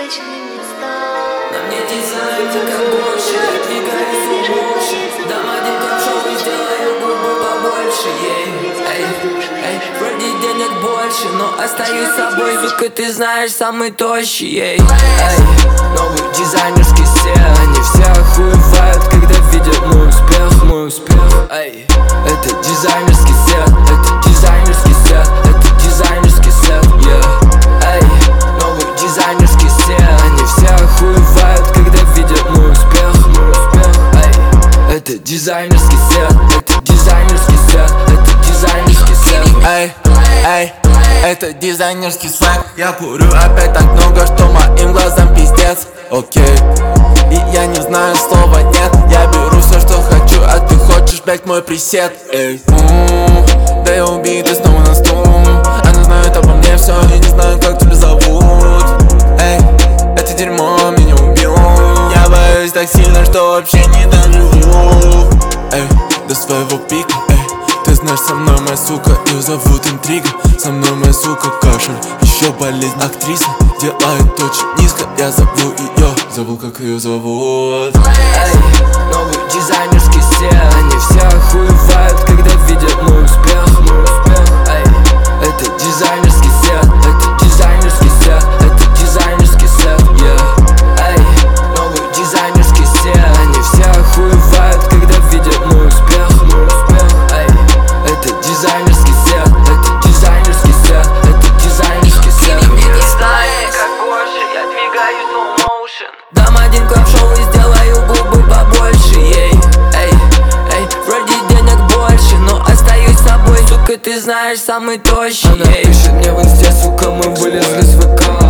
привычные места. На мне дизайн, как больше, я двигаюсь лучше. Дам один ковшов и сделаю губы побольше. Эй, вроде денег больше, но остаюсь собой, сука, ты знаешь, самый тощий. Эй, новый дизайнерский стиль. Они все охуевают, когда видят мой успех, мой успех. Эй, это дизайнерский стиль, это дизайнерский стиль, это дизайнерский стиль, yeah. Эй, новый дизайнерский стиль. Они все охуевают, когда видят мой успех, мой успех. Эй, это дизайнерский стиль, это дизайнерский стиль, это дизайнерский стиль. Эй, это дизайнерский сленг. Я курю опять так много, что моим глазам пиздец. Окей, и я не знаю слова нет. Я беру все, что хочу, а ты хочешь, блять, мой пресет. Эй, да я убитый снова на стул. Она знает обо мне все, я не знаю, как тебя зовут. Эй, это дерьмо меня убило. Я боюсь так сильно, что вообще не доживу. Эй, до своего пика, эй. Ты знаешь, со мной моя сука, ее зовут интрига. Со мной моя сука кашель, еще болезнь актриса. Делает очень низко, я зову ее. Забыл, как ее зовут. Эй, новый дизайнерский стиль. Они все охуевают, когда видят мой успех, мой успех. Эй, это дизайнерский стиль, это дизайнерский стиль, это дизайнерский стиль, yeah. Эй, новый дизайнерский стиль. Они все охуевают, когда видят мой успех, мой успех. Эй, это дизайнерский стиль, это дизайнерский стиль, это дизайнерский стиль. Ты не знаешь, как больше, я двигаюсь slow motion. Дам один клаб-шоу и сделаю губы побольше. Эй, вроде денег больше, но остаюсь собой, сука, ты знаешь, самый тощий. Она пишет мне в инсте, сука, мы вылезли с ВК.